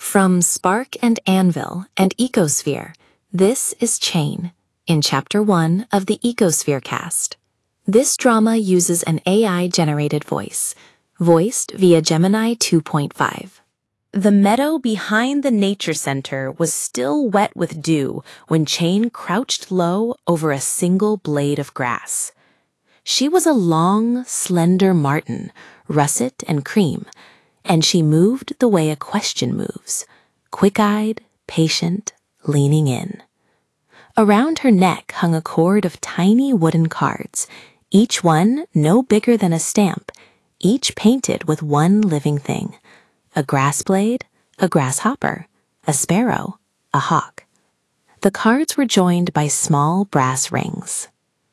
From Spark and Anvil and Ecosphere, this is Chain, in Chapter 1 of the Ecosphere cast. This drama uses an AI-generated voice, voiced via Gemini 2.5. The meadow behind the nature center was still wet with dew when Chain crouched low over a single blade of grass. She was a long, slender marten, russet and cream, and she moved the way a question moves, quick-eyed, patient, leaning in. Around her neck hung a cord of tiny wooden cards, each one no bigger than a stamp, each painted with one living thing: a grass blade, a grasshopper, a sparrow, a hawk. The cards were joined by small brass rings.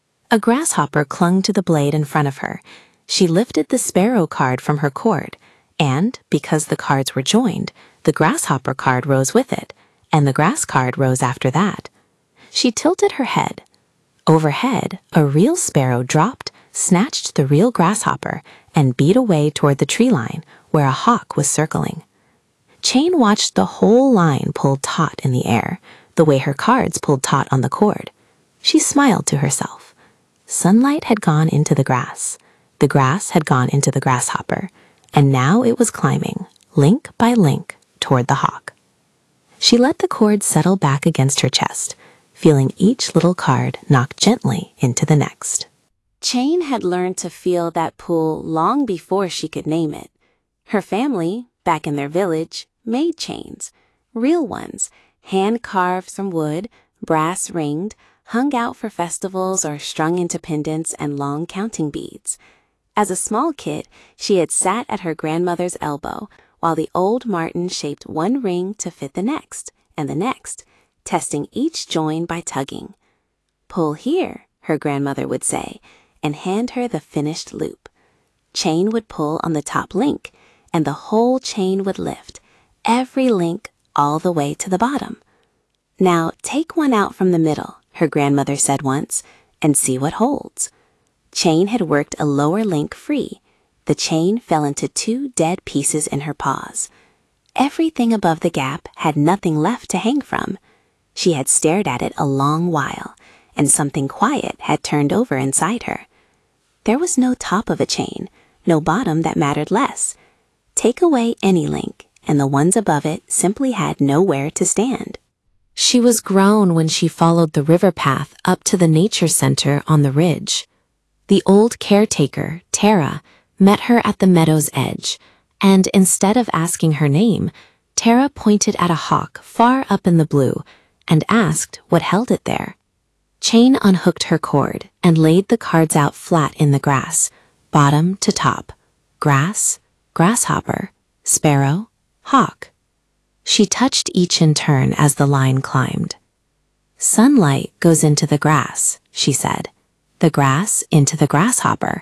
A grasshopper clung to the blade in front of her. She lifted the sparrow card from her cord, and, because the cards were joined, the grasshopper card rose with it, and the grass card rose after that. She tilted her head. Overhead, a real sparrow dropped, snatched the real grasshopper, and beat away toward the tree line, where a hawk was circling. Chain watched the whole line pull taut in the air, the way her cards pulled taut on the cord. She smiled to herself. Sunlight had gone into the grass had gone into the grasshopper, and now it was climbing, link by link, toward the hawk. She let the cord settle back against her chest, feeling each little card knock gently into the next. Chain had learned to feel that pull long before she could name it. Her family, back in their village, made chains, real ones, hand-carved from wood, brass-ringed, hung out for festivals or strung into pendants and long counting beads. As a small kid, she had sat at her grandmother's elbow while the old marten shaped one ring to fit the next, and the next, testing each join by tugging. "Pull here," her grandmother would say, and hand her the finished loop. Chain would pull on the top link, and the whole chain would lift, every link all the way to the bottom. "Now take one out from the middle," her grandmother said once, "and see what holds." Chain had worked a lower link free. The chain fell into two dead pieces in her paws. Everything above the gap had nothing left to hang from. She had stared at it a long while, and something quiet had turned over inside her. There was no top of a chain, no bottom that mattered less. Take away any link, and the ones above it simply had nowhere to stand. She was grown when she followed the river path up to the nature center on the ridge. The old caretaker, Tara, met her at the meadow's edge, and instead of asking her name, Tara pointed at a hawk far up in the blue and asked what held it there. Chain unhooked her cord and laid the cards out flat in the grass, bottom to top: grass, grasshopper, sparrow, hawk. She touched each in turn as the line climbed. "Sunlight goes into the grass," she said. "The grass into the grasshopper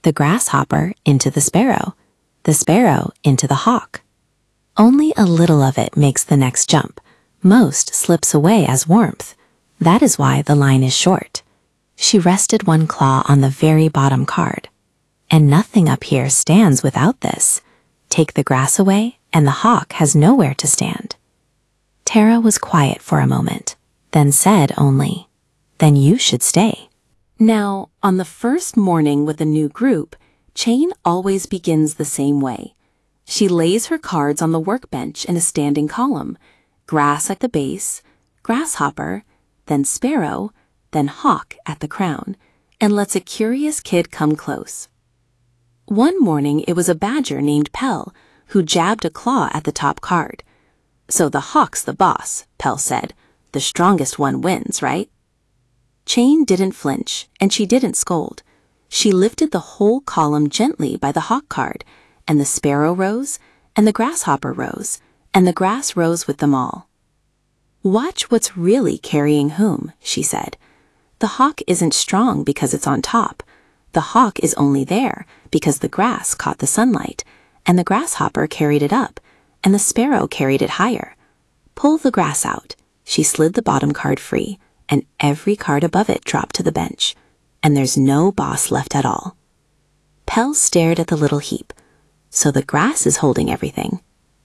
into the sparrow into the hawk. Only a little of it makes the next jump. Most slips away as warmth. That is why the line is short." She rested one claw on the very bottom card. "And nothing up here stands without this. Take the grass away, and the hawk has nowhere to stand." Tara was quiet for a moment, then said only, "Then you should stay." Now, on the first morning with a new group, Chain always begins the same way. She lays her cards on the workbench in a standing column: grass at the base, grasshopper, then sparrow, then hawk at the crown, and lets a curious kid come close. One morning it was a badger named Pell who jabbed a claw at the top card. "So the hawk's the boss," Pell said. "The strongest one wins, right?" Chain didn't flinch, and she didn't scold. She lifted the whole column gently by the hawk card, and the sparrow rose, and the grasshopper rose, and the grass rose with them all. "Watch what's really carrying whom," she said. "The hawk isn't strong because it's on top. The hawk is only there because the grass caught the sunlight, and the grasshopper carried it up, and the sparrow carried it higher. Pull the grass out." She slid the bottom card free, and every card above it dropped to the bench, and there's no boss left at all. Pell stared at the little heap. "So the grass is holding everything."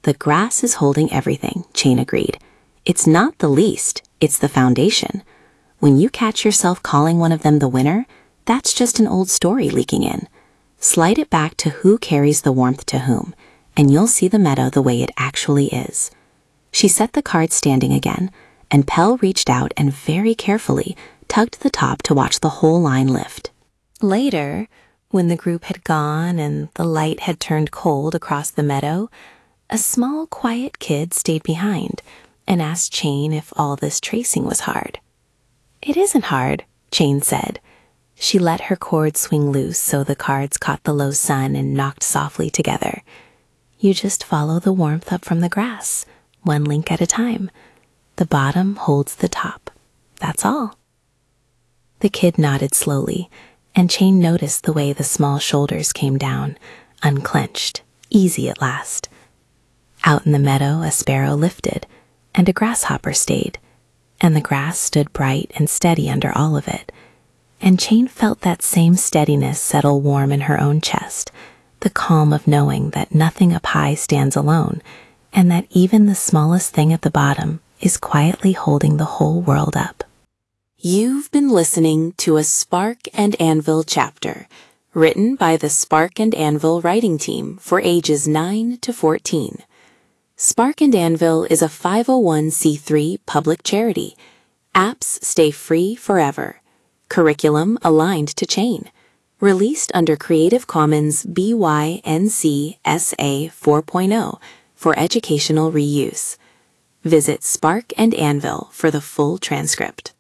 The grass is holding everything, Chain agreed. It's not the least, it's the foundation. When you catch yourself calling one of them the winner, that's just an old story leaking in. Slide it back to who carries the warmth to whom, and you'll see the meadow the way it actually is. She set the card standing again, and Pell reached out and very carefully tugged the top to watch the whole line lift. Later, when the group had gone and the light had turned cold across the meadow, a small, quiet kid stayed behind and asked Chain if all this tracing was hard. "It isn't hard," Chain said. She let her cord swing loose so the cards caught the low sun and knocked softly together. "You just follow the warmth up from the grass, one link at a time. The bottom holds the top. That's all." The kid nodded slowly, and Chain noticed the way the small shoulders came down, unclenched, easy at last. Out in the meadow, a sparrow lifted, and a grasshopper stayed, and the grass stood bright and steady under all of it. And Chain felt that same steadiness settle warm in her own chest, the calm of knowing that nothing up high stands alone, and that even the smallest thing at the bottom is quietly holding the whole world up. You've been listening to a Spark and Anvil chapter, written by the Spark and Anvil writing team for ages 9 to 14. Spark and Anvil is a 501c3 public charity. Apps stay free forever. Curriculum aligned to Chain. Released under Creative Commons BY-NC SA 4.0 for educational reuse. Visit Spark and Anvil for the full transcript.